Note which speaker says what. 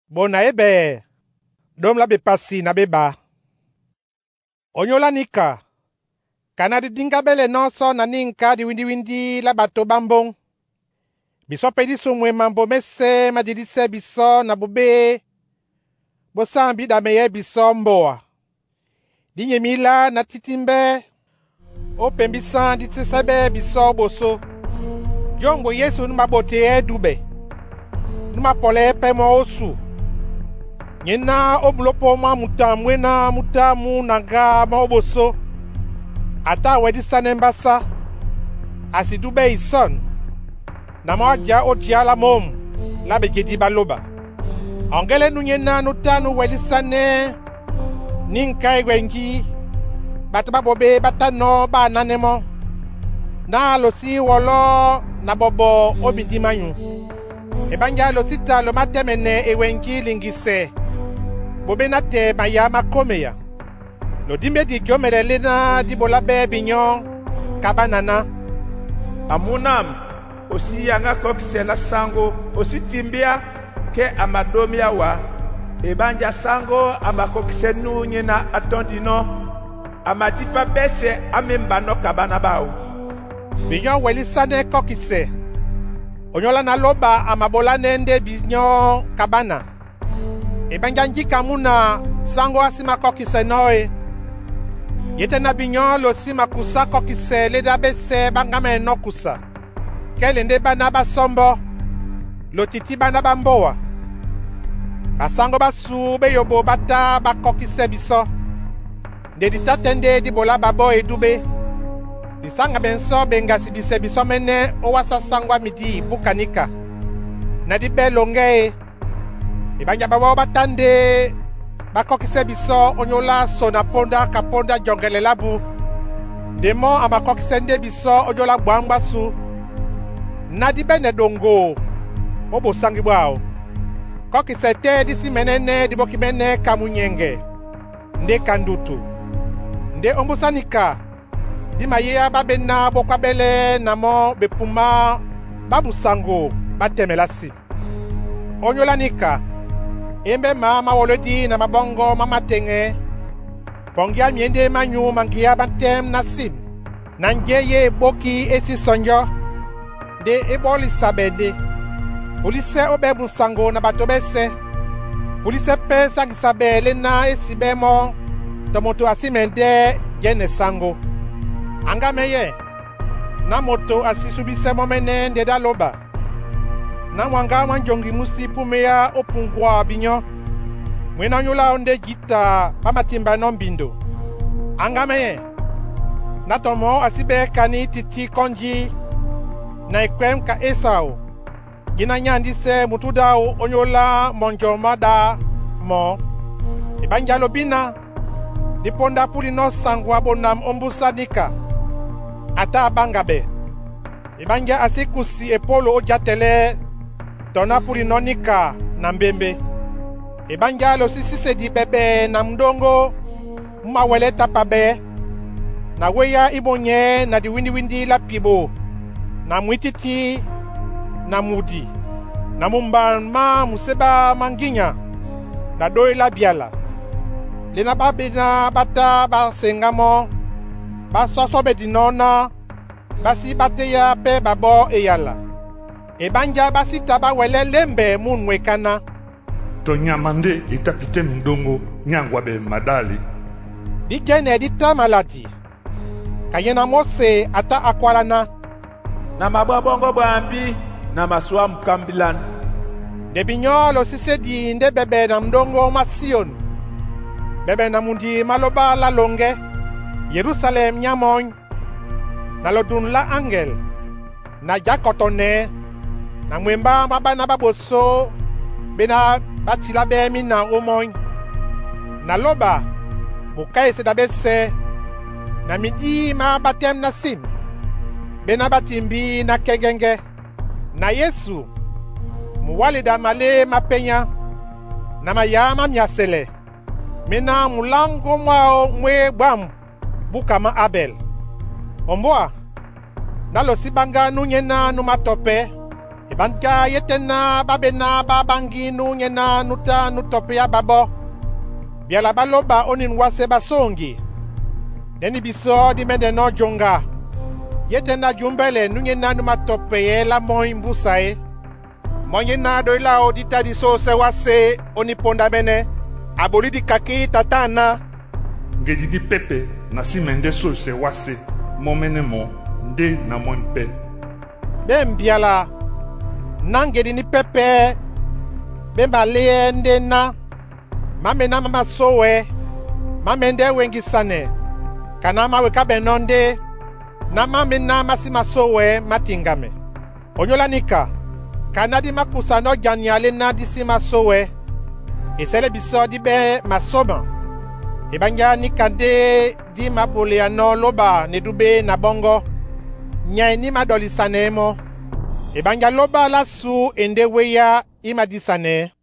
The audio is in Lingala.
Speaker 1: Bona ebe dom la be pasi na beba. Onyola nika. Kana di dinga bele noso na ninka di windi la bato bambong. Biso pedi sumwe mambo mese madidise biso na bube. Bosambi da meye biso mboa. Dinye mila na titimbe. Open bisan ditisebe biso boso. Jongo Yesu numa bote dube. Numa pole pemo osu. Nyena oblopo ma mutamwena mutamu nanga maoboso. Ata wedi sanembasa. Asidube ison. Namaja otia la mom. Labe jedi baloba. Angele nu nyena nutanu wedi sane. Ninkai wengi. Bataba bobe batano ba nanemo. Na losi wolo na bobo obidimanyu. Ebanja lo sita lo matemene ewengi lingise. Bobe na te maya makomeya. Lo dimbe di gyomere lena di bolabe binyon kabanana.
Speaker 2: Amunam osi yanga kokise la sango osi timbia ke amadomia wa. Ebanja sango amakokise nu nyena atondino. Amadipa bese amembano kabana bao.
Speaker 1: Binyon welisane kokise. Onyola na loba amabola nende binyon kabana. Ebanja njika muna sango asima kokise noe. Yete na binyon lo sima kusa kokise leda bese bangame no kusa. Kelende bana basombo. Lo titi bana bamboa. Basango basu be yobo bata bakokise biso. Dedi tatende di bola babo edube. Disanga benso bengasi bise biso mene owasa sangwa midi bukanika. Nadi belonge. Ibanja babo batande bakokise biso onyola sona ponda kaponda jongele labu. Demo amakokise nde biso onyola gwangbasu. Nadi bene dongo. Obo sangi bwao. Kokise te disi menene dibokimene kamunyenge. Nde kandutu. Nde ombusanika. Dima yea babena bokwabele namo bepuma babusango batemelasi. Onyola nika. Embe mama wolodi na mabongo mama tenge. Pongia miende manyu mangia batem nasim. Nanjeye boki esi sonjo. De eboli sabede. Polise obe busango na batobese. Polise pe sagisabe lena esi bemo. Tomoto asimende jene sango. Angameye. Na moto asisubise momene ndeda loba. Na mwanga wanjongi musti pumeya opungwa binyo. Mwena nyola onde gita pamatimba nombindo. Angameye. Na tomo asibe kani titi konji. Na ikwem ka esao. Gina nyandise mutudao onyola monjomada mo. Ibanja lobina. Diponda puli no sangwa bonam ombusadika. Ata bangabe. Ibanja asikusi epolo ojatele. Tona puli nonika na mbembe. Ibanja lo sisise di bebe na mdongo. Mwawele tapabe. Na weya ibonye na di windi la pibo. Na mwititi. Na mudi. Na mumba museba manginya. Na doi la biala. Lena babe na bata basengamo. Basosobe dinona. Basi bateya pe babo eyala. Ebanja basi taba wele lembe munwekana.
Speaker 3: Tonyamande itapite mdongo nyangwabe madali.
Speaker 1: Digene edita malati. Kayena mose ata akwalana.
Speaker 2: Na mababongo bambi na maswa mkambilan.
Speaker 1: Debinyo lo sisedi nde bebe na mdongo masion. Bebe na mundi maloba la longe. Yerusalem nyamon. Na lodun la angel. Na jakotone. Na mwemba mabana baboso. Bena batila bemi na omon. Na loba. Mukaye sedabese. Na midi ma batem na sim. Bena batimbi na kegenge. Na Yesu. Muwalida male mapenya. Na mayama myasele. Mena mulango mwao mwe bam. Bukama Abel. Omboa. Nalo sibanga nunyena numatope. Ibanja yetena babena babangi nunyena nuta nutopia babo. Biala baloba onin wase basongi. Deni biso di mende no jonga. Yetena jumbele nunyena numatopeye la moimbusae. Monyena doila odita di so se wase oniponda mene. Aboli di kaki tatana.
Speaker 3: Ngedi di pepe na si mende so se wase. Momene mo nde na monpe.
Speaker 1: Biala. Nangedi ni pepe. Bemba lee nde na. Mamena mama sowe. Mamende wengi sane. Kanama weka benonde. Na mamena masima sowe matingame. Onyola nika. Kanadi makusa no janyale na disima sowe. Esele biso di be masoma. Ebanya nikande di mabole ano loba nedube na bongo. Nyai ni madoli sanemo. Ebanya loba la su ende weya ima disane.